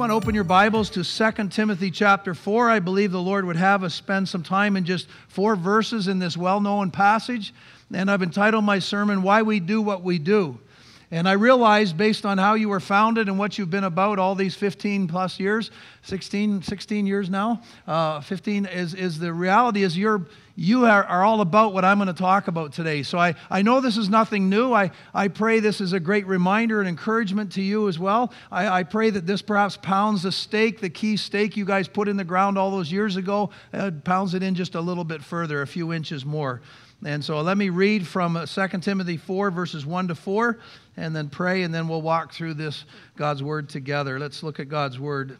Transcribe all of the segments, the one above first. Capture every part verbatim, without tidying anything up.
want to open your Bibles to Second Timothy chapter four. I believe the Lord would have us spend some time in just four verses in this well-known passage. And I've entitled my sermon, Why We Do What We Do. And I realize, based on how you were founded and what you've been about all these fifteen plus years, sixteen, sixteen years now, uh, fifteen, is, is the reality is you're, you are, are all about what I'm going to talk about today. So I, I know this is nothing new. I, I pray this is a great reminder and encouragement to you as well. I, I pray that this perhaps pounds the stake, the key stake you guys put in the ground all those years ago, uh, pounds it in just a little bit further, a few inches more. And so let me read from Second Timothy four, verses one to four, and then pray, and then we'll walk through this God's Word together. Let's look at God's Word.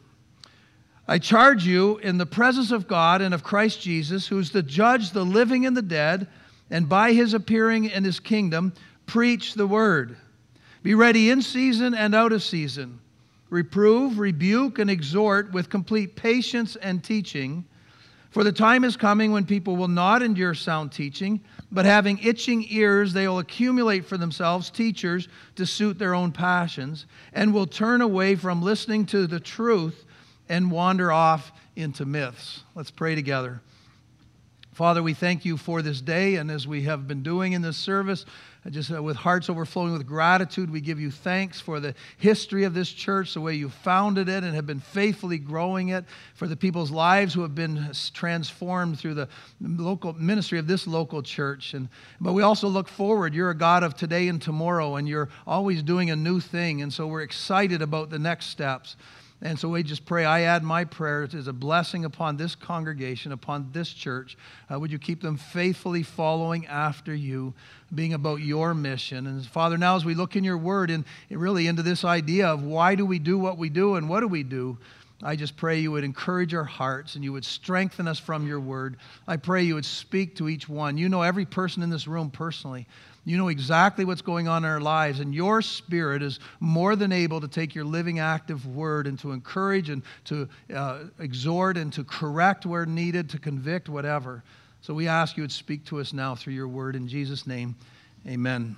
I charge you in the presence of God and of Christ Jesus, who is the judge, the living and the dead, and by His appearing in His kingdom, preach the Word. Be ready in season and out of season. Reprove, rebuke, and exhort with complete patience and teaching. For the time is coming when people will not endure sound teaching, but having itching ears, they will accumulate for themselves teachers to suit their own passions, and will turn away from listening to the truth and wander off into myths. Let's pray together. Father, we thank you for this day, and as we have been doing in this service, just uh, with hearts overflowing with gratitude, we give you thanks for the history of this church, the way you founded it and have been faithfully growing it, for the people's lives who have been transformed through the local ministry of this local church. And but we also look forward. You're a God of today and tomorrow, and you're always doing a new thing, and so we're excited about the next steps. And so we just pray, I add my prayer as a blessing upon this congregation, upon this church. Uh, would you keep them faithfully following after you, being about your mission? And Father, now as we look in your word and really into this idea of why do we do what we do and what do we do, I just pray you would encourage our hearts and you would strengthen us from your word. I pray you would speak to each one. You know every person in this room personally. You know exactly what's going on in our lives, and your Spirit is more than able to take your living, active word and to encourage and to uh, exhort and to correct where needed, to convict, whatever. So we ask you would speak to us now through your word. In Jesus' name, amen.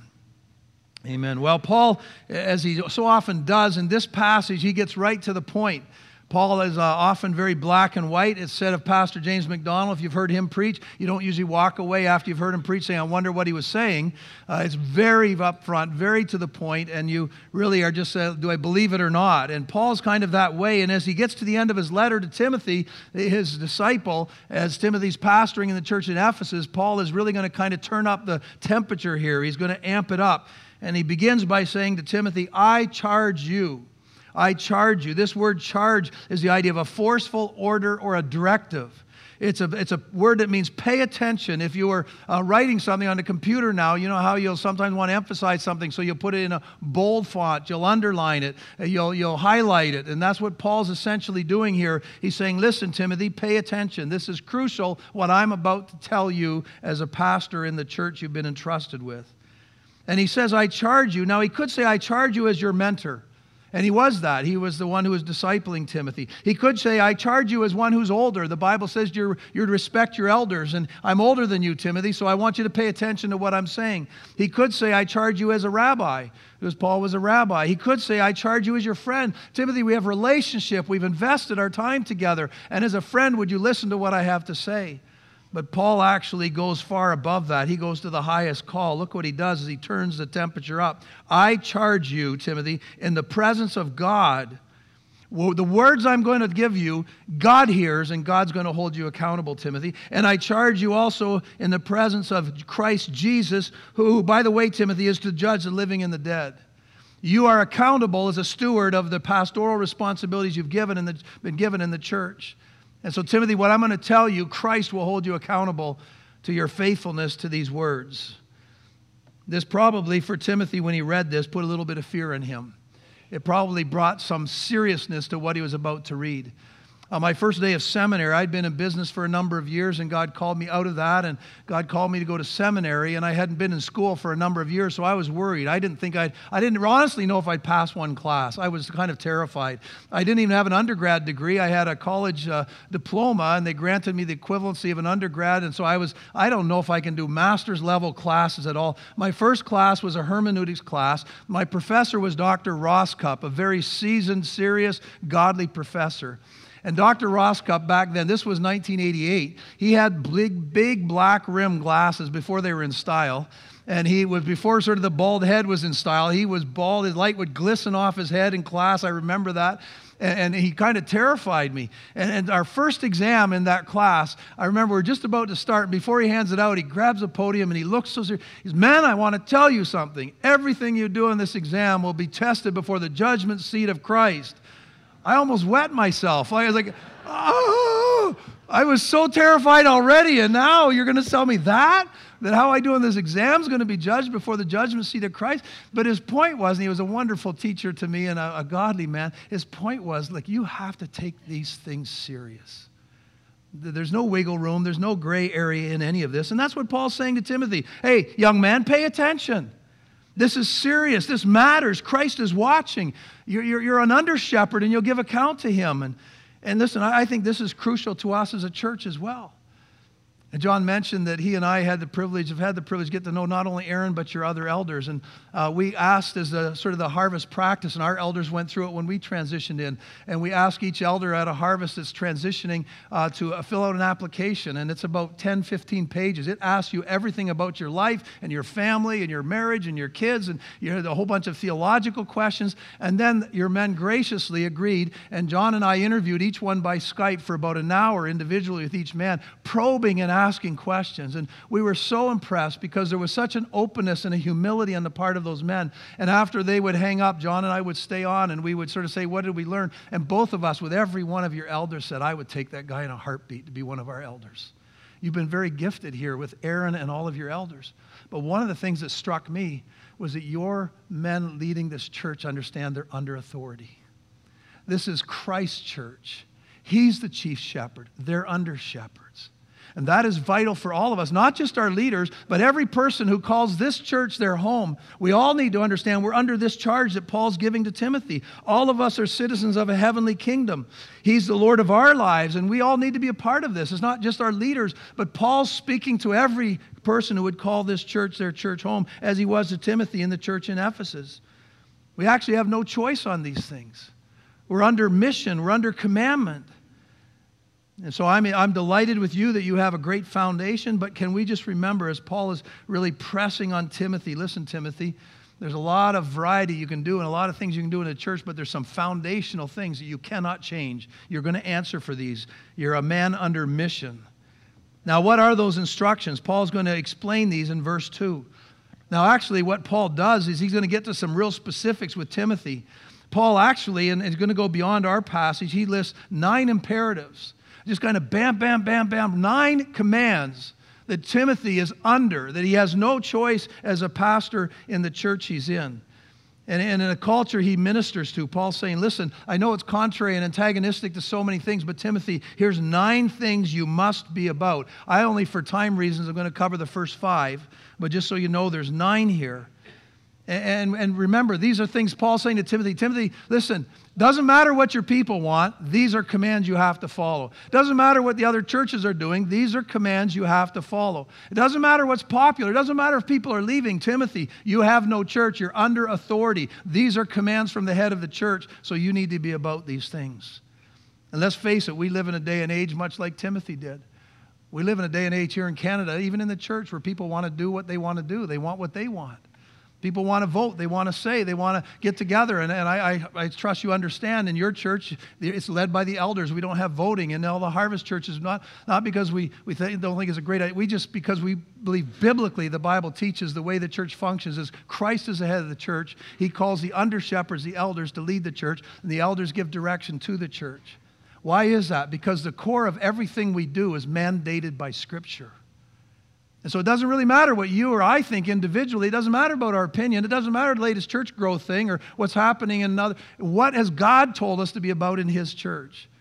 Amen. Well, Paul, as he so often does in this passage, he gets right to the point. Paul is uh, often very black and white. It's said of Pastor James MacDonald, if you've heard him preach, you don't usually walk away after you've heard him preach saying, I wonder what he was saying. Uh, it's very upfront, very to the point, and you really are just, uh, do I believe it or not? And Paul's kind of that way, and as he gets to the end of his letter to Timothy, his disciple, as Timothy's pastoring in the church in Ephesus, Paul is really going to kind of turn up the temperature here. He's going to amp it up. And he begins by saying to Timothy, I charge you. I charge you. This word charge is the idea of a forceful order or a directive. It's a, it's a word that means pay attention. If you were uh, writing something on the computer now, you know how you'll sometimes want to emphasize something, so you'll put it in a bold font, you'll underline it, you'll, you'll highlight it. And that's what Paul's essentially doing here. He's saying, listen, Timothy, pay attention. This is crucial, what I'm about to tell you as a pastor in the church you've been entrusted with. And he says, I charge you. Now, he could say, I charge you as your mentor. And he was that. He was the one who was discipling Timothy. He could say, I charge you as one who's older. The Bible says you're, you're to respect your elders, and I'm older than you, Timothy, so I want you to pay attention to what I'm saying. He could say, I charge you as a rabbi, because Paul was a rabbi. He could say, I charge you as your friend. Timothy, we have a relationship. We've invested our time together, and as a friend, would you listen to what I have to say? But Paul actually goes far above that. He goes to the highest call. Look what he does as he turns the temperature up. I charge you, Timothy, in the presence of God. Well, the words I'm going to give you, God hears, and God's going to hold you accountable, Timothy. And I charge you also in the presence of Christ Jesus, who, by the way, Timothy, is to judge the living and the dead. You are accountable as a steward of the pastoral responsibilities you've given and been given in the church. And so, Timothy, what I'm going to tell you, Christ will hold you accountable to your faithfulness to these words. This probably, for Timothy, when he read this, put a little bit of fear in him. It probably brought some seriousness to what he was about to read. Uh, my first day of seminary, I'd been in business for a number of years, and God called me out of that, and God called me to go to seminary, and I hadn't been in school for a number of years, so I was worried. I didn't think I'd, I didn't honestly know if I'd pass one class. I was kind of terrified. I didn't even have an undergrad degree. I had a college uh, diploma, and they granted me the equivalency of an undergrad, and so I was, I don't know if I can do master's level classes at all. My first class was a hermeneutics class. My professor was Doctor Roscup, a very seasoned, serious, godly professor. And Doctor Roscup back then, this was nineteen eighty-eight, he had big, big black rim glasses before they were in style. And he was, before sort of the bald head was in style, he was bald. His light would glisten off his head in class. I remember that. And, and he kind of terrified me. And, and our first exam in that class, I remember we're just about to start. And before he hands it out, he grabs a podium and he looks so serious. He says, "Man, I want to tell you something. Everything you do in this exam will be tested before the judgment seat of Christ." I almost wet myself. I was like, oh, I was so terrified already, and now you're going to tell me that? That how I do in this exam is going to be judged before the judgment seat of Christ? But his point was, and he was a wonderful teacher to me and a, a godly man, his point was, like, you have to take these things serious. There's no wiggle room. There's no gray area in any of this. And that's what Paul's saying to Timothy. Hey, young man, pay attention. This is serious. This matters. Christ is watching. You're, you're, you're an under-shepherd, and you'll give account to him. And, and listen, I, I think this is crucial to us as a church as well. And John mentioned that he and I had the privilege, have had the privilege to get to know not only Aaron, but your other elders. And uh, we asked as a, sort of the harvest practice, and our elders went through it when we transitioned in. And we ask each elder at a harvest that's transitioning uh, to uh, fill out an application. And it's about ten, fifteen pages. It asks you everything about your life and your family and your marriage and your kids and you know, a whole bunch of theological questions. And then your men graciously agreed. And John and I interviewed each one by Skype for about an hour individually with each man, probing and asking questions. And we were so impressed because there was such an openness and a humility on the part of those men. And after they would hang up, John and I would stay on and we would sort of say, what did we learn? And both of us, with every one of your elders, said, I would take that guy in a heartbeat to be one of our elders. You've been very gifted here with Aaron and all of your elders. But one of the things that struck me was that your men leading this church understand they're under authority. This is Christ's church. He's the chief shepherd. They're under shepherds. And that is vital for all of us, not just our leaders, but every person who calls this church their home. We all need to understand we're under this charge that Paul's giving to Timothy. All of us are citizens of a heavenly kingdom. He's the Lord of our lives, and we all need to be a part of this. It's not just our leaders, but Paul's speaking to every person who would call this church their church home, as he was to Timothy in the church in Ephesus. We actually have no choice on these things. We're under mission. We're under commandment. And so I'm, I'm delighted with you that you have a great foundation, but can we just remember, as Paul is really pressing on Timothy, listen, Timothy, there's a lot of variety you can do and a lot of things you can do in a church, but there's some foundational things that you cannot change. You're going to answer for these. You're a man under mission. Now, what are those instructions? Paul's going to explain these in verse two. Now, actually, what Paul does is he's going to get to some real specifics with Timothy. Paul actually, and it's going to go beyond our passage, he lists nine imperatives. Just kind of bam, bam, bam, bam, nine commands that Timothy is under, that he has no choice as a pastor in the church he's in. And, and in a culture he ministers to, Paul's saying, listen, I know it's contrary and antagonistic to so many things, but Timothy, here's nine things you must be about. I only, for time reasons, I'm going to cover the first five, but just so you know, there's nine here. And, and remember, these are things Paul's saying to Timothy. Timothy, listen, doesn't matter what your people want. These are commands you have to follow. Doesn't matter what the other churches are doing. These are commands you have to follow. It doesn't matter what's popular. It doesn't matter if people are leaving. Timothy, you have no church. You're under authority. These are commands from the head of the church, so you need to be about these things. And let's face it, we live in a day and age much like Timothy did. We live in a day and age here in Canada, even in the church, where people want to do what they want to do. They want what they want. People want to vote. They want to say. They want to get together. And, and I, I, I trust you understand in your church, it's led by the elders. We don't have voting. And all the Harvest churches, not, not because we, we th- don't think it's a great idea. We just, because we believe biblically the Bible teaches the way the church functions is Christ is the head of the church. He calls the under-shepherds, the elders, to lead the church. And the elders give direction to the church. Why is that? Because the core of everything we do is mandated by Scripture. And so it doesn't really matter what you or I think individually. It doesn't matter about our opinion. It doesn't matter the latest church growth thing or what's happening in another. What has God told us to be about in His church?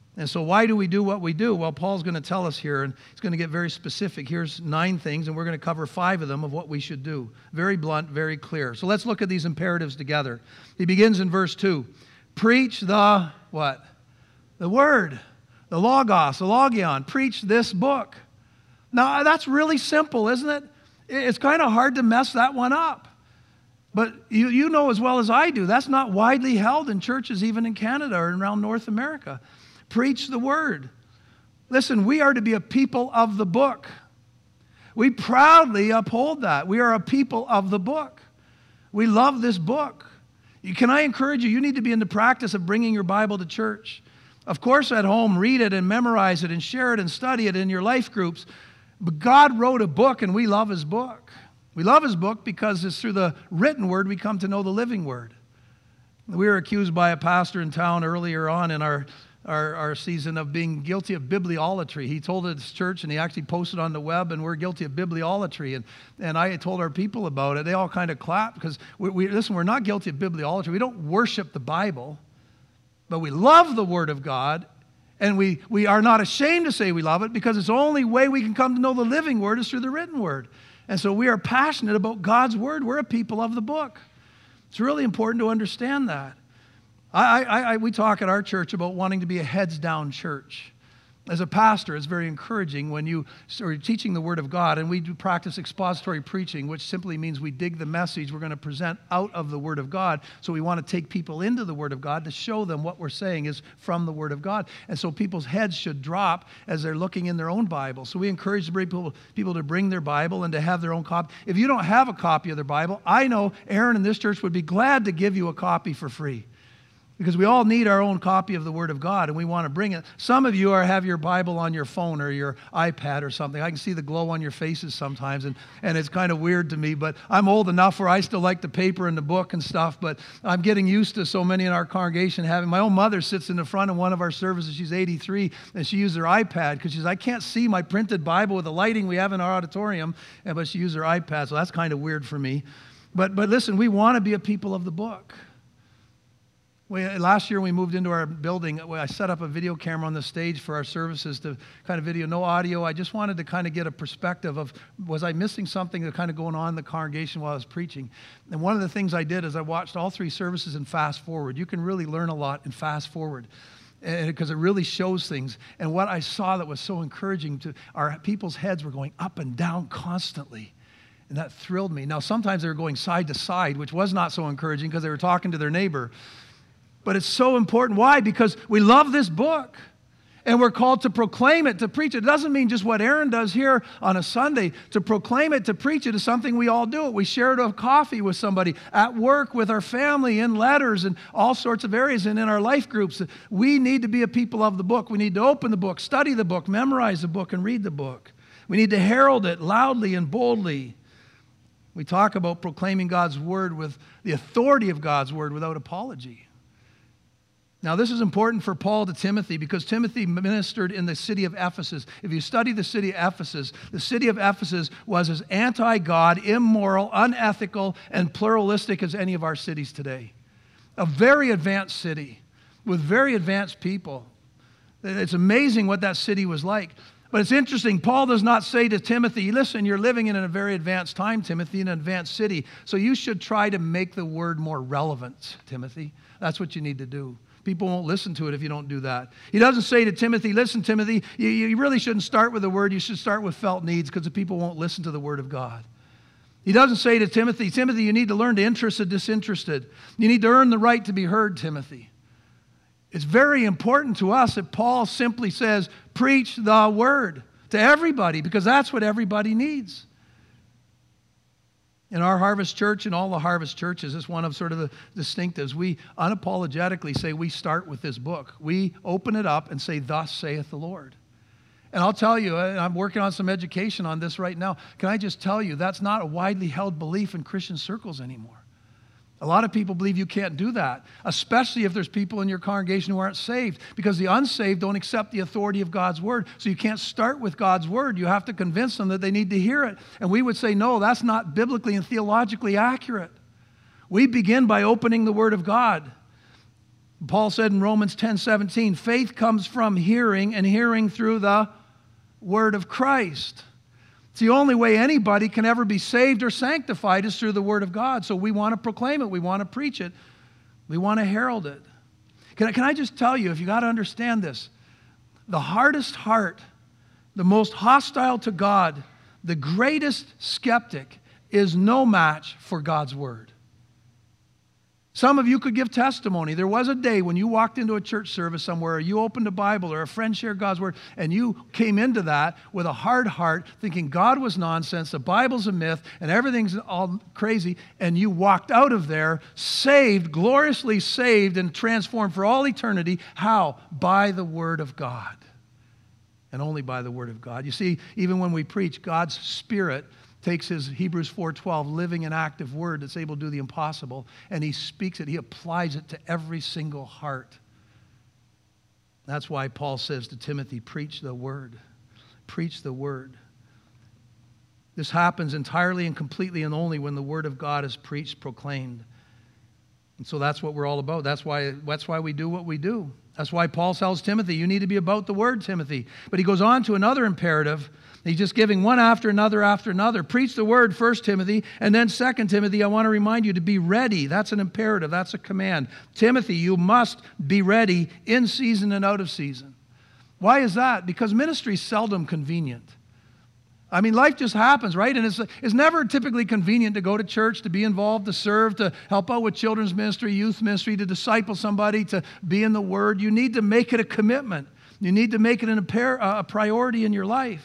And so why do we do what we do? Well, Paul's going to tell us here, and he's going to get very specific. Here's nine things, and we're going to cover five of them of what we should do. Very blunt, very clear. So let's look at these imperatives together. He begins in verse two. Preach the what? The Word, the Logos, the Logion. Preach this book. Now, that's really simple, isn't it? It's kind of hard to mess that one up. But you, you know as well as I do, that's not widely held in churches, even in Canada or around North America. Preach the Word. Listen, we are to be a people of the book. We proudly uphold that. We are a people of the book. We love this book. Can I encourage you? You need to be in the practice of bringing your Bible to church. Of course, at home, read it and memorize it and share it and study it in your life groups. But God wrote a book, and we love His book. We love His book because it's through the written Word we come to know the living Word. We were accused by a pastor in town earlier on in our Our, our season of being guilty of bibliolatry. He told it at his church, and he actually posted on the web, and we're guilty of bibliolatry. And, and I told our people about it. They all kind of clapped because, we, we, listen, we're not guilty of bibliolatry. We don't worship the Bible, but we love the Word of God, and we, we are not ashamed to say we love it because it's the only way we can come to know the living Word is through the written Word. And so we are passionate about God's Word. We're a people of the book. It's really important to understand that. I, I, I, we talk at our church about wanting to be a heads-down church. As a pastor, it's very encouraging when you are teaching the Word of God, and we do practice expository preaching, which simply means we dig the message we're going to present out of the Word of God. So we want to take people into the Word of God to show them what we're saying is from the Word of God. And so people's heads should drop as they're looking in their own Bible. So we encourage people, people to bring their Bible and to have their own copy. If you don't have a copy of their Bible, I know Aaron in this church would be glad to give you a copy for free. Because we all need our own copy of the Word of God, and we want to bring it. Some of you are have your Bible on your phone or your iPad or something. I can see the glow on your faces sometimes, and, and it's kind of weird to me. But I'm old enough where I still like the paper and the book and stuff, but I'm getting used to so many in our congregation having. My own mother sits in the front of one of our services. She's eighty-three, and she uses her iPad because she says, I can't see my printed Bible with the lighting we have in our auditorium, and but she uses her iPad, so that's kind of weird for me. But, but listen, we want to be a people of the book. We, last year, we moved into our building. I set up a video camera on the stage for our services to kind of video, no audio. I just wanted to kind of get a perspective of, was I missing something that kind of going on in the congregation while I was preaching? And one of the things I did is I watched all three services in fast forward. You can really learn a lot in fast forward because it really shows things. And what I saw that was so encouraging to our people's heads were going up and down constantly. And that thrilled me. Now, sometimes they were going side to side, which was not so encouraging because they were talking to their neighbor. But it's so important. Why? Because we love this book. And we're called to proclaim it, to preach it. It doesn't mean just what Aaron does here on a Sunday. To proclaim it, to preach it is something we all do. We share it over coffee with somebody, at work, with our family, in letters, and all sorts of areas, and in our life groups. We need to be a people of the book. We need to open the book, study the book, memorize the book, and read the book. We need to herald it loudly and boldly. We talk about proclaiming God's word with the authority of God's word without apology. Now, this is important for Paul to Timothy because Timothy ministered in the city of Ephesus. If you study the city of Ephesus, the city of Ephesus was as anti-God, immoral, unethical, and pluralistic as any of our cities today. A very advanced city with very advanced people. It's amazing what that city was like. But it's interesting, Paul does not say to Timothy, listen, you're living in a very advanced time, Timothy, in an advanced city, so you should try to make the word more relevant, Timothy. That's what you need to do. People won't listen to it if you don't do that. He doesn't say to Timothy, listen, Timothy, you, you really shouldn't start with the word. You should start with felt needs because the people won't listen to the word of God. He doesn't say to Timothy, Timothy, you need to learn to interest the disinterested. You need to earn the right to be heard, Timothy. It's very important to us that Paul simply says, preach the word to everybody because that's what everybody needs. In our Harvest Church and all the Harvest churches, it's one of sort of the distinctives. We unapologetically say we start with this book. We open it up and say, thus saith the Lord. And I'll tell you, I'm working on some education on this right now. Can I just tell you, that's not a widely held belief in Christian circles anymore. A lot of people believe you can't do that, especially if there's people in your congregation who aren't saved, because the unsaved don't accept the authority of God's word. So you can't start with God's word. You have to convince them that they need to hear it. And we would say, no, that's not biblically and theologically accurate. We begin by opening the word of God. Paul said in Romans ten seventeen, faith comes from hearing, and hearing through the word of Christ. It's the only way anybody can ever be saved or sanctified is through the word of God. So we want to proclaim it. We want to preach it. We want to herald it. Can I, can I just tell you, if you got to understand this, the hardest heart, the most hostile to God, the greatest skeptic is no match for God's word. Some of you could give testimony. There was a day when you walked into a church service somewhere, or you opened a Bible, or a friend shared God's word, and you came into that with a hard heart, thinking God was nonsense, the Bible's a myth, and everything's all crazy, and you walked out of there saved, gloriously saved, and transformed for all eternity. How? By the word of God. And only by the word of God. You see, even when we preach, God's Spirit takes his Hebrews four twelve living and active word that's able to do the impossible, and he speaks it, he applies it to every single heart. That's why Paul says to Timothy, preach the word. Preach the word. This happens entirely and completely and only when the word of God is preached, proclaimed. And so that's what we're all about. That's why, that's why we do what we do. That's why Paul tells Timothy, you need to be about the word, Timothy. But he goes on to another imperative. He's just giving one after another after another. Preach the word, First Timothy, and then Second Timothy, I want to remind you to be ready. That's an imperative. That's a command. Timothy, you must be ready in season and out of season. Why is that? Because ministry is seldom convenient. I mean, life just happens, right? And it's, it's never typically convenient to go to church, to be involved, to serve, to help out with children's ministry, youth ministry, to disciple somebody, to be in the Word. You need to make it a commitment. You need to make it an, a priority in your life.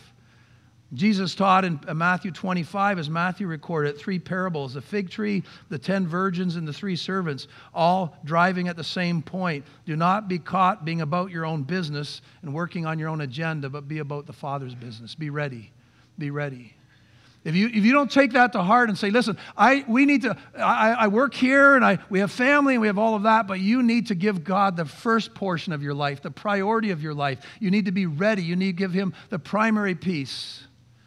Jesus taught in Matthew twenty-five, as Matthew recorded, three parables, the fig tree, the ten virgins, and the three servants, all driving at the same point. Do not be caught being about your own business and working on your own agenda, but be about the Father's business. Be ready. Be ready. If you, if you don't take that to heart and say, listen, I, we need to, I, I work here and I, we have family and we have all of that, but you need to give God the first portion of your life, the priority of your life. You need to be ready. You need to give him the primary piece.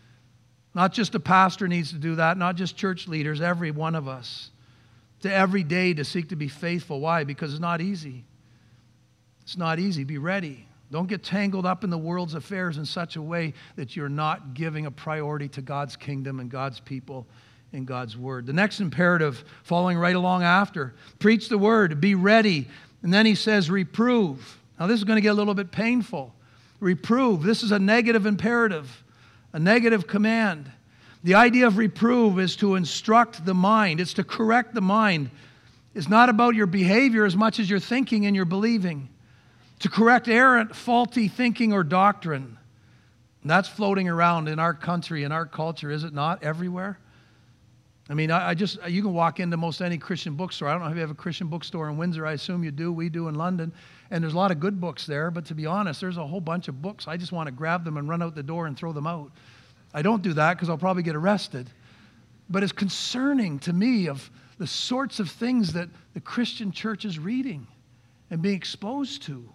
Not just a pastor needs to do that, not just church leaders, every one of us. To every day to seek to be faithful. Why? Because it's not easy. It's not easy. Be ready. Don't get tangled up in the world's affairs in such a way that you're not giving a priority to God's kingdom and God's people and God's word. The next imperative, following right along after, preach the word, be ready. And then he says, reprove. Now this is going to get a little bit painful. Reprove. This is a negative imperative, a negative command. The idea of reprove is to instruct the mind. It's to correct the mind. It's not about your behavior as much as your thinking and your believing. To correct errant, faulty thinking or doctrine. And that's floating around in our country, in our culture, is it not? Everywhere. I mean, I, I just, you can walk into most any Christian bookstore. I don't know if you have a Christian bookstore in Windsor. I assume you do. We do in London. And there's a lot of good books there. But to be honest, there's a whole bunch of books. I just want to grab them and run out the door and throw them out. I don't do that because I'll probably get arrested. But it's concerning to me of the sorts of things that the Christian church is reading and being exposed to.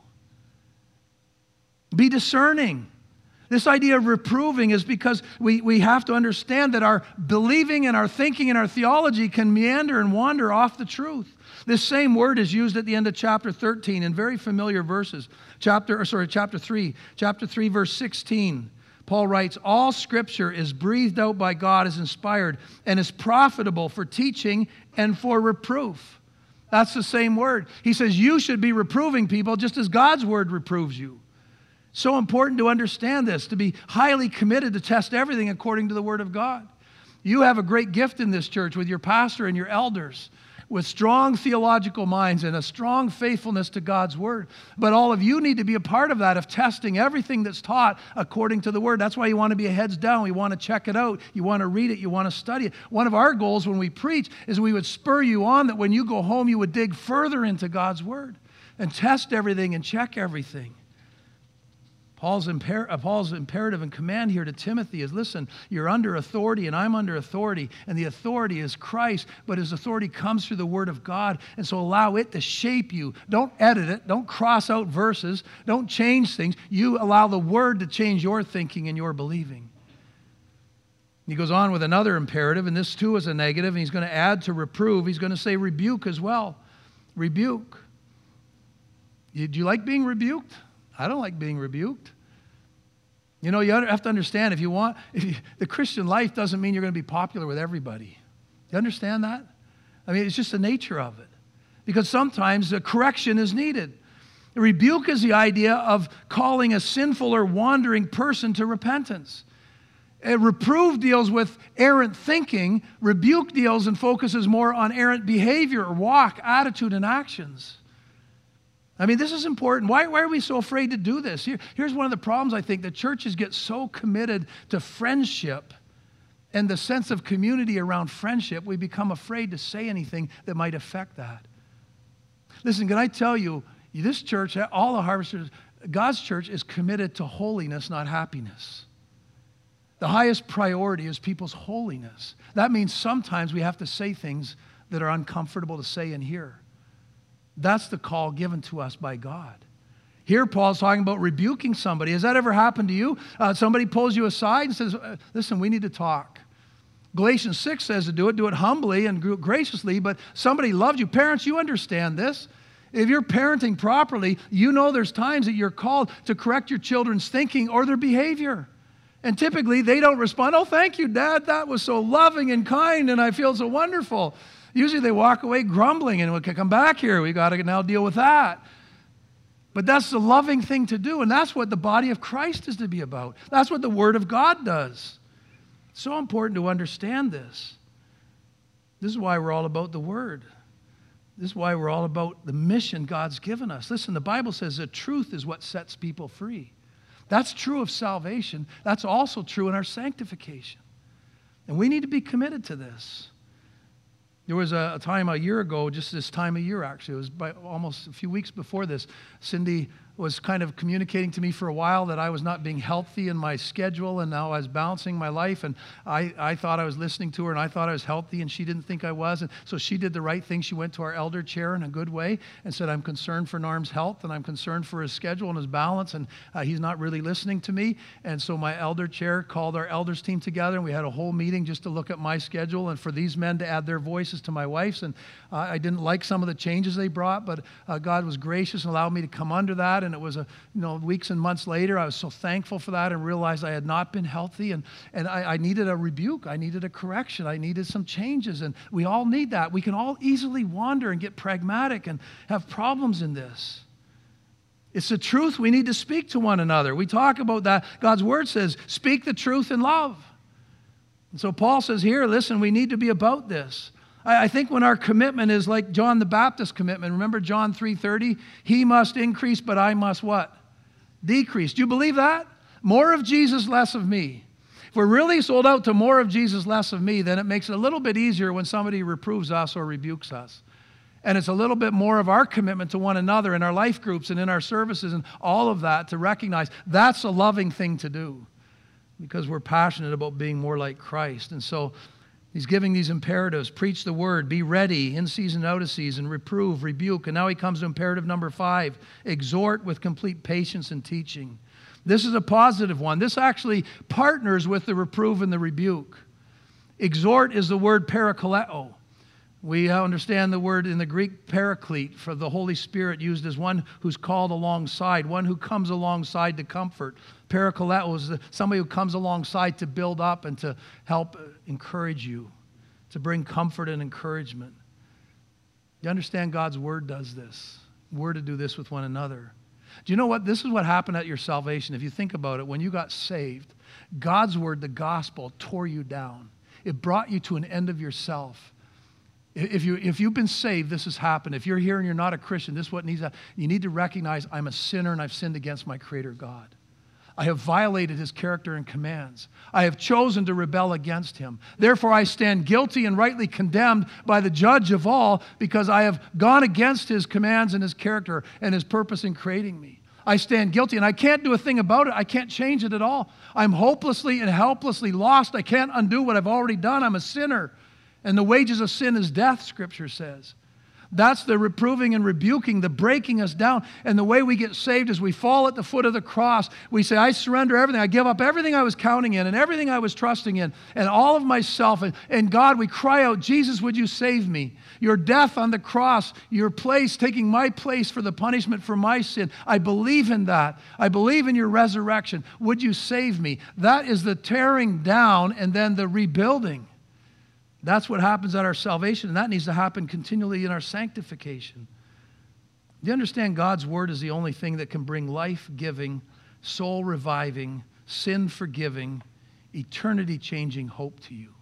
Be discerning. This idea of reproving is because we, we have to understand that our believing and our thinking and our theology can meander and wander off the truth. This same word is used at the end of chapter thirteen in very familiar verses. Chapter, or sorry, chapter three. Chapter three, verse sixteen. Paul writes, all Scripture is breathed out by God, is inspired, and is profitable for teaching and for reproof. That's the same word. He says you should be reproving people just as God's word reproves you. So important to understand this, to be highly committed to test everything according to the Word of God. You have a great gift in this church with your pastor and your elders, with strong theological minds and a strong faithfulness to God's Word. But all of you need to be a part of that, of testing everything that's taught according to the Word. That's why you want to be heads down. You want to check it out. You want to read it. You want to study it. One of our goals when we preach is we would spur you on that when you go home, you would dig further into God's Word and test everything and check everything. Paul's, imper- Paul's imperative and command here to Timothy is, listen, you're under authority and I'm under authority, and the authority is Christ, but his authority comes through the Word of God, and so allow it to shape you. Don't edit it. Don't cross out verses. Don't change things. You allow the Word to change your thinking and your believing. He goes on with another imperative, and this too is a negative, and he's going to add to reprove. He's going to say rebuke as well. Rebuke. You, do you like being rebuked? I don't like being rebuked. You know, you have to understand, if you want, if you, the Christian life doesn't mean you're going to be popular with everybody. You understand that? I mean, it's just the nature of it. Because sometimes a correction is needed. A rebuke is the idea of calling a sinful or wandering person to repentance. A reprove deals with errant thinking. Rebuke deals and focuses more on errant behavior, walk, attitude, and actions. I mean, this is important. Why, why are we so afraid to do this? Here, here's one of the problems, I think. The churches get so committed to friendship and the sense of community around friendship, we become afraid to say anything that might affect that. Listen, can I tell you, this church, all the Harvesters, God's church is committed to holiness, not happiness. The highest priority is people's holiness. That means sometimes we have to say things that are uncomfortable to say and hear. That's the call given to us by God. Here, Paul's talking about rebuking somebody. Has that ever happened to you? Uh, somebody pulls you aside and says, listen, we need to talk. Galatians six says to do it, do it humbly and graciously, but somebody loves you. Parents, you understand this. If you're parenting properly, you know there's times that you're called to correct your children's thinking or their behavior. And typically, they don't respond, oh, thank you, Dad. That was so loving and kind, and I feel so wonderful. Usually they walk away grumbling, and we can come back here. We got to now deal with that. But that's the loving thing to do, and that's what the body of Christ is to be about. That's what the Word of God does. It's so important to understand this. This is why we're all about the Word. This is why we're all about the mission God's given us. Listen, the Bible says the truth is what sets people free. That's true of salvation. That's also true in our sanctification. And we need to be committed to this. There was a, a time a year ago, just this time of year actually, it was by almost a few weeks before this, Cindy was kind of communicating to me for a while that I was not being healthy in my schedule, and now I was balancing my life, and I, I thought I was listening to her, and I thought I was healthy, and she didn't think I was, and so she did the right thing. She went to our elder chair in a good way and said, I'm concerned for Norm's health, and I'm concerned for his schedule and his balance, and uh, he's not really listening to me. And so my elder chair called our elders team together, and we had a whole meeting just to look at my schedule and for these men to add their voices to my wife's, and uh, I didn't like some of the changes they brought, but uh, God was gracious and allowed me to come under that. And it was a, you know, weeks and months later, I was so thankful for that and realized I had not been healthy, and, and I, I needed a rebuke. I needed a correction. I needed some changes, and we all need that. We can all easily wander and get pragmatic and have problems in this. It's the truth. We need to speak to one another. We talk about that. God's Word says, speak the truth in love. And so Paul says here, listen, we need to be about this. I think when our commitment is like John the Baptist's commitment, remember John three thirty? He must increase, but I must what? Decrease. Do you believe that? More of Jesus, less of me. If we're really sold out to more of Jesus, less of me, then it makes it a little bit easier when somebody reproves us or rebukes us. And it's a little bit more of our commitment to one another in our life groups and in our services and all of that to recognize that's a loving thing to do because we're passionate about being more like Christ. And so he's giving these imperatives: preach the word, be ready, in season, out of season, reprove, rebuke. And now he comes to imperative number five: exhort with complete patience and teaching. This is a positive one. This actually partners with the reprove and the rebuke. Exhort is the word parakaleo. We understand the word in the Greek paraclete, for the Holy Spirit, used as one who's called alongside, one who comes alongside to comfort. Parakaleo is somebody who comes alongside to build up and to help encourage you, to bring comfort and encouragement. You understand God's Word does this. We're to do this with one another. Do you know what? This is what happened at your salvation. If you think about it, when you got saved, God's Word, the gospel, tore you down. It brought you to an end of yourself. If, you, if you've been saved, this has happened. If you're here and you're not a Christian, this is what needs to, you need to recognize I'm a sinner and I've sinned against my Creator God. I have violated His character and commands. I have chosen to rebel against Him. Therefore, I stand guilty and rightly condemned by the judge of all because I have gone against His commands and His character and His purpose in creating me. I stand guilty and I can't do a thing about it. I can't change it at all. I'm hopelessly and helplessly lost. I can't undo what I've already done. I'm a sinner. And the wages of sin is death, Scripture says. That's the reproving and rebuking, the breaking us down. And the way we get saved is we fall at the foot of the cross. We say, I surrender everything. I give up everything I was counting in and everything I was trusting in and all of myself. And, and God, we cry out, Jesus, would you save me? Your death on the cross, your place, taking my place for the punishment for my sin. I believe in that. I believe in your resurrection. Would you save me? That is the tearing down and then the rebuilding. That's what happens at our salvation, and that needs to happen continually in our sanctification. Do you understand God's word is the only thing that can bring life-giving, soul-reviving, sin-forgiving, eternity-changing hope to you?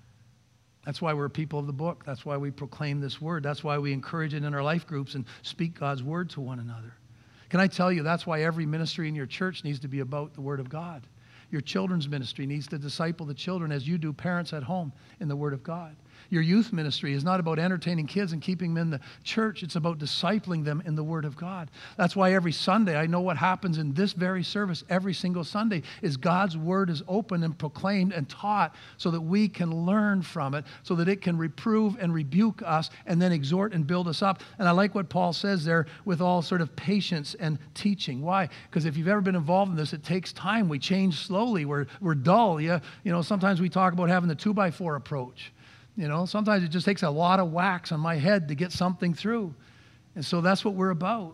That's why we're people of the book. That's why we proclaim this word. That's why we encourage it in our life groups and speak God's word to one another. Can I tell you, that's why every ministry in your church needs to be about the word of God. Your children's ministry needs to disciple the children as you do parents at home in the Word of God. Your youth ministry is not about entertaining kids and keeping them in the church. It's about discipling them in the Word of God. That's why every Sunday, I know what happens in this very service every single Sunday is God's Word is opened and proclaimed and taught so that we can learn from it, so that it can reprove and rebuke us and then exhort and build us up. And I like what Paul says there with all sort of patience and teaching. Why? Because if you've ever been involved in this, it takes time. We change slowly. We're, we're dull. Yeah? You know, sometimes we talk about having the two by four approach. You know, sometimes it just takes a lot of wax on my head to get something through. And so that's what we're about.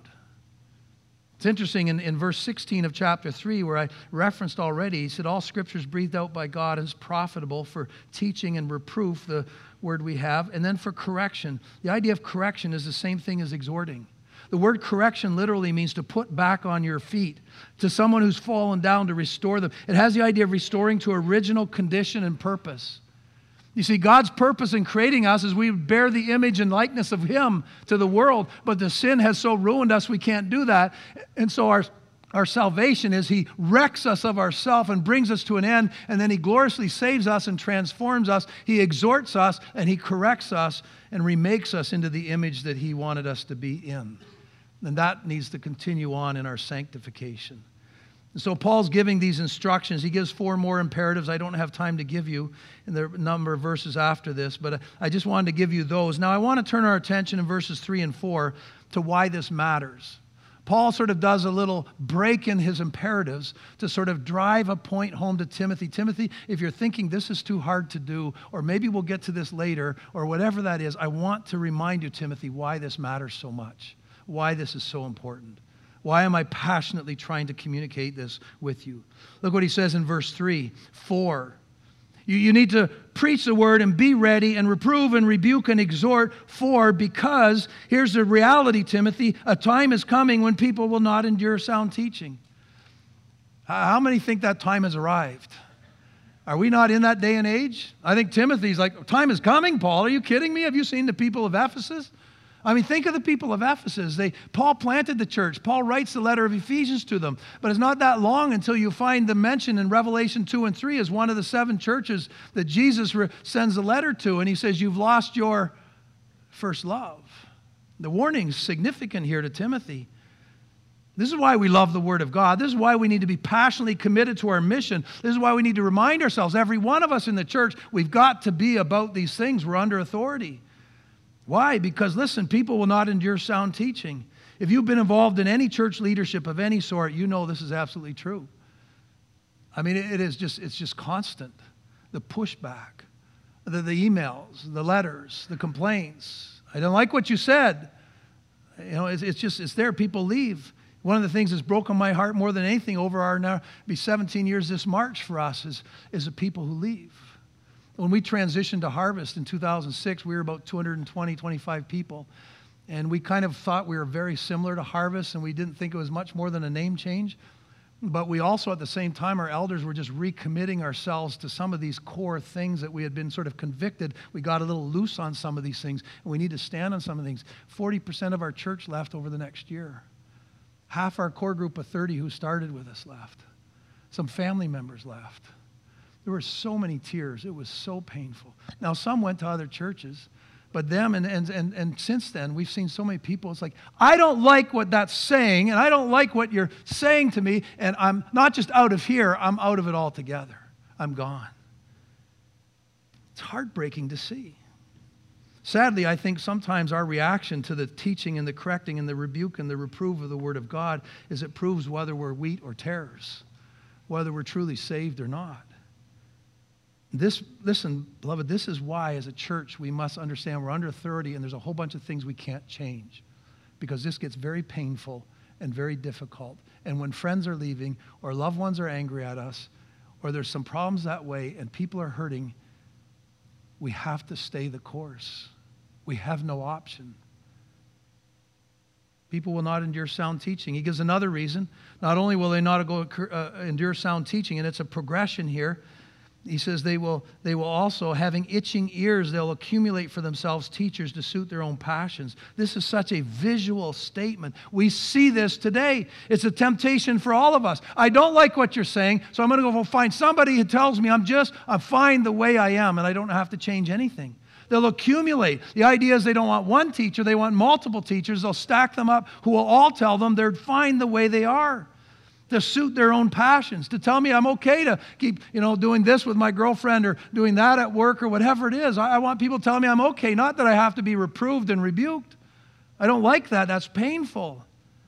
It's interesting in, in verse sixteen of chapter three, where I referenced already, he said, all scripture is breathed out by God and is profitable for teaching and reproof, the word we have, and then for correction. The idea of correction is the same thing as exhorting. The word correction literally means to put back on your feet, to someone who's fallen down, to restore them. It has the idea of restoring to original condition and purpose. You see, God's purpose in creating us is we bear the image and likeness of Him to the world, but the sin has so ruined us we can't do that. And so our, our salvation is He wrecks us of ourself and brings us to an end, and then He gloriously saves us and transforms us. He exhorts us and He corrects us and remakes us into the image that He wanted us to be in. And that needs to continue on in our sanctification. And so Paul's giving these instructions. He gives four more imperatives I don't have time to give you in the number of verses after this, but I just wanted to give you those. Now I want to turn our attention in verses three and four to why this matters. Paul sort of does a little break in his imperatives to sort of drive a point home to Timothy. Timothy, if you're thinking this is too hard to do, or maybe we'll get to this later, or whatever that is, I want to remind you, Timothy, why this matters so much, why this is so important. Why am I passionately trying to communicate this with you? Look what he says in verse three, four. You, you need to preach the word and be ready and reprove and rebuke and exhort, for because, here's the reality, Timothy, a time is coming when people will not endure sound teaching. How many think that time has arrived? Are we not in that day and age? I think Timothy's like, time is coming, Paul. Are you kidding me? Have you seen the people of Ephesus? I mean, think of the people of Ephesus. They, Paul planted the church. Paul writes the letter of Ephesians to them. But it's not that long until you find the mention in Revelation two and three as one of the seven churches that Jesus re- sends a letter to. And he says, you've lost your first love. The warning's significant here to Timothy. This is why we love the Word of God. This is why we need to be passionately committed to our mission. This is why we need to remind ourselves, every one of us in the church, we've got to be about these things. We're under authority. Why? Because, listen, people will not endure sound teaching. If you've been involved in any church leadership of any sort, you know this is absolutely true. I mean, it is just, it's just constant. The pushback, the, the emails, the letters, the complaints. I don't like what you said. You know, it's, it's just, it's there. People leave. One of the things that's broken my heart more than anything over our now be seventeen years this March for us is, is the people who leave. When we transitioned to Harvest in two thousand six, we were about two hundred twenty, twenty-five people. And we kind of thought we were very similar to Harvest, and we didn't think it was much more than a name change. But we also, at the same time, our elders were just recommitting ourselves to some of these core things that we had been sort of convicted. We got a little loose on some of these things, and we need to stand on some of these things. forty percent of our church left over the next year. Half our core group of thirty who started with us left. Some family members left. There were so many tears. It was so painful. Now, some went to other churches, but them, and, and, and, and since then, we've seen so many people. It's like, I don't like what that's saying, and I don't like what you're saying to me, and I'm not just out of here, I'm out of it altogether. I'm gone. It's heartbreaking to see. Sadly, I think sometimes our reaction to the teaching and the correcting and the rebuke and the reproof of the Word of God is it proves whether we're wheat or tares, whether we're truly saved or not. This, listen, beloved, this is why as a church we must understand we're under authority and there's a whole bunch of things we can't change, because this gets very painful and very difficult. And when friends are leaving or loved ones are angry at us or there's some problems that way and people are hurting, we have to stay the course. We have no option. People will not endure sound teaching. He gives another reason. Not only will they not go, uh, endure sound teaching, and it's a progression here. He says they will, they will also, having itching ears, they'll accumulate for themselves teachers to suit their own passions. This is such a visual statement. We see this today. It's a temptation for all of us. I don't like what you're saying, so I'm going to go find somebody who tells me I'm just, I'm fine the way I am, and I don't have to change anything. They'll accumulate. The idea is they don't want one teacher, they want multiple teachers. They'll stack them up who will all tell them they're fine the way they are, to suit their own passions, to tell me I'm okay to keep, you know, doing this with my girlfriend or doing that at work or whatever it is. I, I want people telling me I'm okay, not that I have to be reproved and rebuked. I don't like that. That's painful.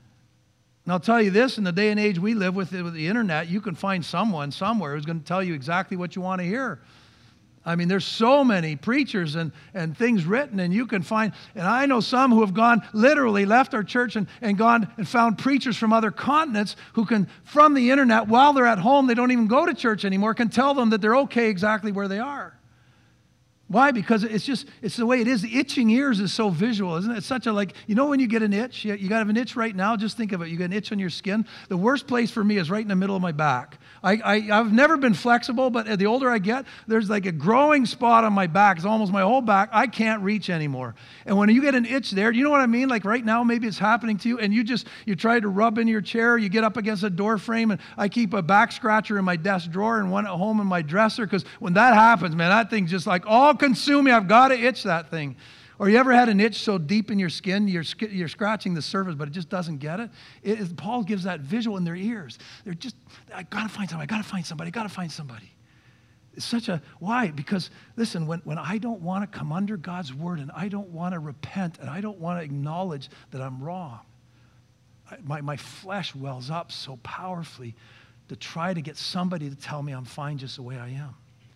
And I'll tell you this, in the day and age we live with, with the internet, you can find someone somewhere who's going to tell you exactly what you want to hear. I mean, there's so many preachers and, and things written, and you can find, and I know some who have gone, literally left our church and, and gone and found preachers from other continents who can, from the internet, while they're at home, they don't even go to church anymore, can tell them that they're okay exactly where they are. Why? Because it's just, it's the way it is. The itching ears is so visual, isn't it? It's such a, like, you know when you get an itch? You, you got an itch right now? Just think of it. You get an itch on your skin. The worst place for me is right in the middle of my back. I, I, I've never been flexible, but the older I get, there's like a growing spot on my back. It's almost my whole back. I can't reach anymore. And when you get an itch there, you know what I mean? Like right now, maybe it's happening to you, and you just, you try to rub in your chair, you get up against a door frame, and I keep a back scratcher in my desk drawer and one at home in my dresser, because when that happens, man, that thing's just like all consuming. I've got to itch that thing. Or you ever had an itch so deep in your skin, you're, you're scratching the surface, but it just doesn't get it? it is, Paul gives that visual in their ears. They're just, I got to find somebody, I got to find somebody, I got to find somebody. It's such a, why? Because, listen, when, when I don't want to come under God's word and I don't want to repent and I don't want to acknowledge that I'm wrong, I, my, my flesh wells up so powerfully to try to get somebody to tell me I'm fine just the way I am.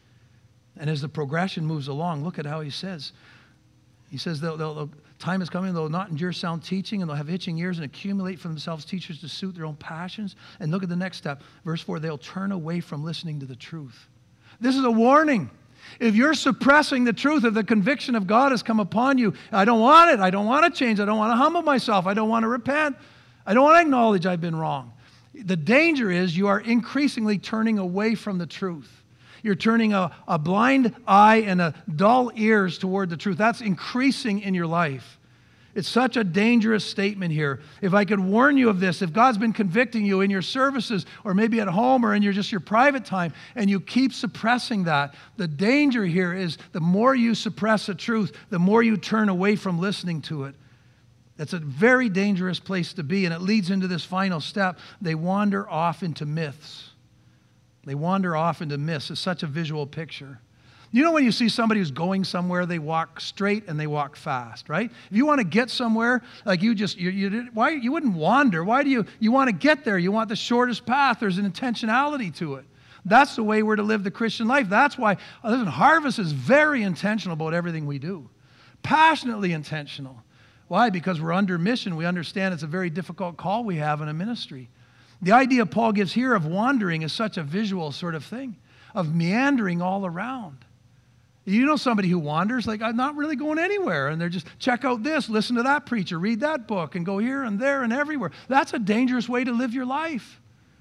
And as the progression moves along, look at how he says. He says, they'll, they'll, they'll, time is coming, they'll not endure sound teaching, and they'll have itching ears and accumulate for themselves teachers to suit their own passions. And look at the next step. Verse four, they'll turn away from listening to the truth. This is a warning. If you're suppressing the truth, if the conviction of God has come upon you, I don't want it, I don't want to change, I don't want to humble myself, I don't want to repent, I don't want to acknowledge I've been wrong. The danger is you are increasingly turning away from the truth. You're turning a, a blind eye and a dull ears toward the truth. That's increasing in your life. It's such a dangerous statement here. If I could warn you of this, if God's been convicting you in your services or maybe at home or in your just your private time and you keep suppressing that, the danger here is the more you suppress the truth, the more you turn away from listening to it. That's a very dangerous place to be, and it leads into this final step. They wander off into myths. They wander off into myths. It's such a visual picture. You know when you see somebody who's going somewhere, they walk straight and they walk fast, right? If you want to get somewhere, like you just, you, you, why, you wouldn't wander. Why do you, you want to get there? You want the shortest path. There's an intentionality to it. That's the way we're to live the Christian life. That's why, listen, Harvest is very intentional about everything we do. Passionately intentional. Why? Because we're under mission. We understand it's a very difficult call we have in a ministry. The idea Paul gives here of wandering is such a visual sort of thing, of meandering all around. You know somebody who wanders, like, I'm not really going anywhere, and they're just, check out this, listen to that preacher, read that book, and go here and there and everywhere. That's a dangerous way to live your life.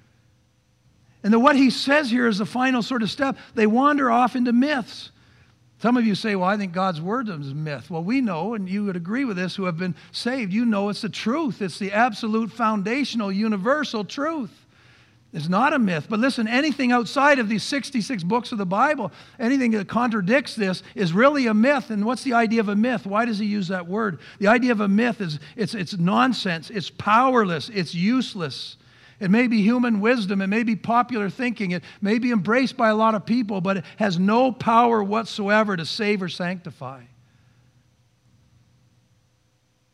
And then what he says here is the final sort of step. They wander off into myths. Some of you say, well, I think God's word is a myth. Well, we know, and you would agree with this who have been saved, you know it's the truth. It's the absolute foundational, universal truth. It's not a myth. But listen, anything outside of these sixty-six books of the Bible, anything that contradicts this is really a myth. And what's the idea of a myth? Why does he use that word? The idea of a myth is it's, it's nonsense. It's powerless. It's useless. It may be human wisdom, it may be popular thinking, it may be embraced by a lot of people, but it has no power whatsoever to save or sanctify.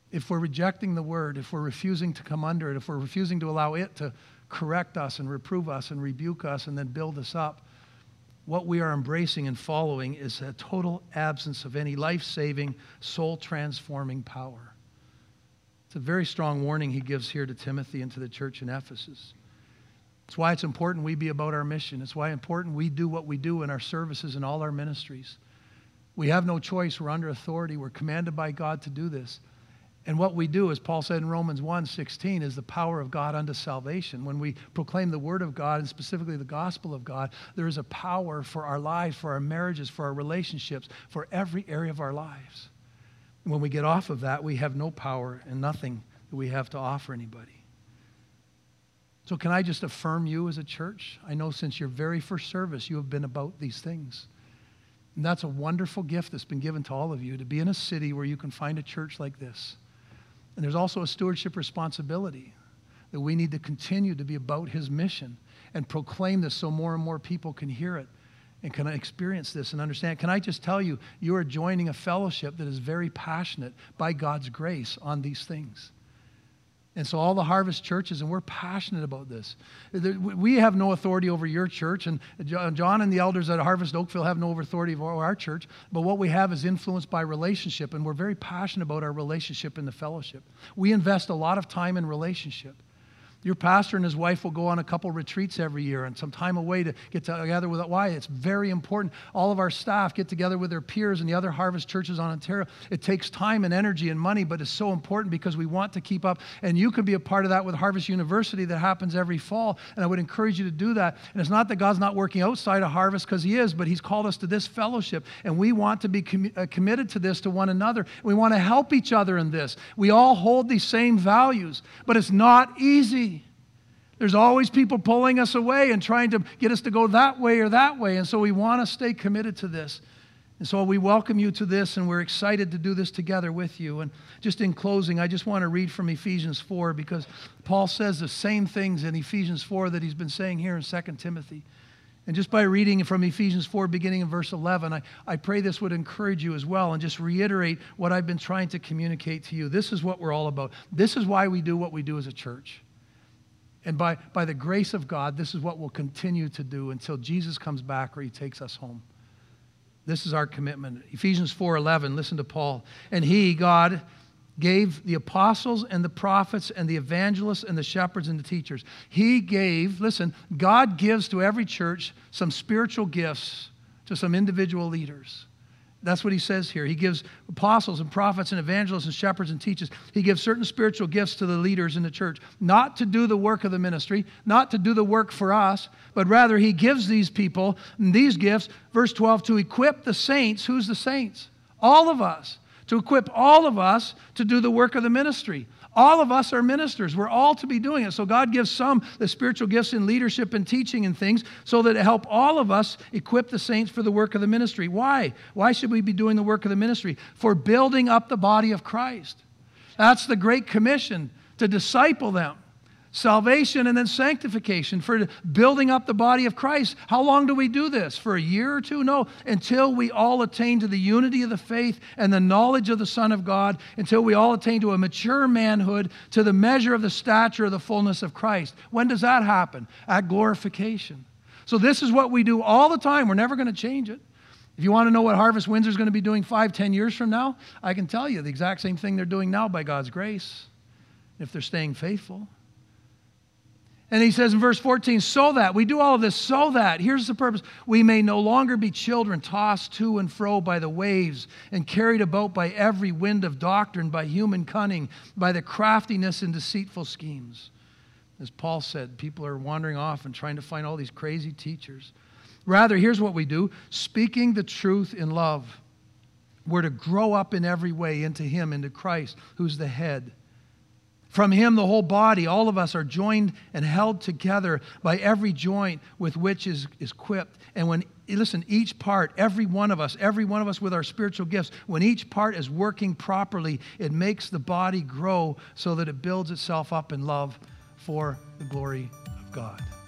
if we're rejecting the word, if we're refusing to come under it, if we're refusing to allow it to correct us and reprove us and rebuke us and then build us up, what we are embracing and following is a total absence of any life-saving, soul-transforming power. It's a very strong warning he gives here to Timothy and to the church in Ephesus. It's why it's important we be about our mission. It's why it's important we do what we do in our services and all our ministries. We have no choice. We're under authority. We're commanded by God to do this. And what we do, as Paul said in Romans one sixteen, is the power of God unto salvation. When we proclaim the word of God, and specifically the gospel of God, there is a power for our lives, for our marriages, for our relationships, for every area of our lives. And when we get off of that, we have no power and nothing that we have to offer anybody. So can I just affirm you as a church? I know since your very first service, you have been about these things. And that's a wonderful gift that's been given to all of you, to be in a city where you can find a church like this. And there's also a stewardship responsibility that we need to continue to be about his mission and proclaim this so more and more people can hear it and can experience this and understand. Can I just tell you, you are joining a fellowship that is very passionate by God's grace on these things. And so all the Harvest churches, and we're passionate about this. We have no authority over your church, and John and the elders at Harvest Oakville have no authority over our church, but what we have is influenced by relationship, and we're very passionate about our relationship in the fellowship. We invest a lot of time in relationship. Your pastor and his wife will go on a couple retreats every year and some time away to get together with it. Why? It's very important. All of our staff get together with their peers and the other Harvest churches on Ontario. It takes time and energy and money, but it's so important because we want to keep up. And you can be a part of that with Harvest University that happens every fall. And I would encourage you to do that. And it's not that God's not working outside of Harvest, because he is, but he's called us to this fellowship. And we want to be com- uh, committed to this to one another. We want to help each other in this. We all hold these same values, but it's not easy. There's always people pulling us away and trying to get us to go that way or that way. And so we want to stay committed to this. And so we welcome you to this, and we're excited to do this together with you. And just in closing, I just want to read from Ephesians four, because Paul says the same things in Ephesians four that he's been saying here in Second Timothy. And just by reading from Ephesians four, beginning in verse eleven, I, I pray this would encourage you as well and just reiterate what I've been trying to communicate to you. This is what we're all about. This is why we do what we do as a church. And by, by the grace of God, this is what we'll continue to do until Jesus comes back or he takes us home. This is our commitment. Ephesians four eleven, listen to Paul. And he, God, gave the apostles and the prophets and the evangelists and the shepherds and the teachers. He gave, listen, God gives to every church some spiritual gifts to some individual leaders. That's what he says here. He gives apostles and prophets and evangelists and shepherds and teachers. He gives certain spiritual gifts to the leaders in the church, not to do the work of the ministry, not to do the work for us, but rather he gives these people these gifts, verse twelve, to equip the saints. Who's the saints? All of us. To equip all of us to do the work of the ministry. All of us are ministers. We're all to be doing it. So God gives some the spiritual gifts in leadership and teaching and things so that it help all of us equip the saints for the work of the ministry. Why? Why should we be doing the work of the ministry? For building up the body of Christ. That's the Great Commission, to disciple them. Salvation and then sanctification, for building up the body of Christ. How long do we do this? For a year or two? No, until we all attain to the unity of the faith and the knowledge of the Son of God, until we all attain to a mature manhood, to the measure of the stature of the fullness of Christ. When does that happen? At glorification. So this is what we do all the time. We're never going to change it. If you want to know what Harvest Windsor is going to be doing five, ten years from now, I can tell you the exact same thing they're doing now by God's grace, if they're staying faithful. And he says in verse fourteen, so that, we do all of this so that, here's the purpose, we may no longer be children tossed to and fro by the waves and carried about by every wind of doctrine, by human cunning, by the craftiness and deceitful schemes. As Paul said, people are wandering off and trying to find all these crazy teachers. Rather, here's what we do, speaking the truth in love. We're to grow up in every way into him, into Christ, who's the head. From him, the whole body, all of us are joined and held together by every joint with which is, is equipped. And when, listen, each part, every one of us, every one of us with our spiritual gifts, when each part is working properly, it makes the body grow so that it builds itself up in love for the glory of God.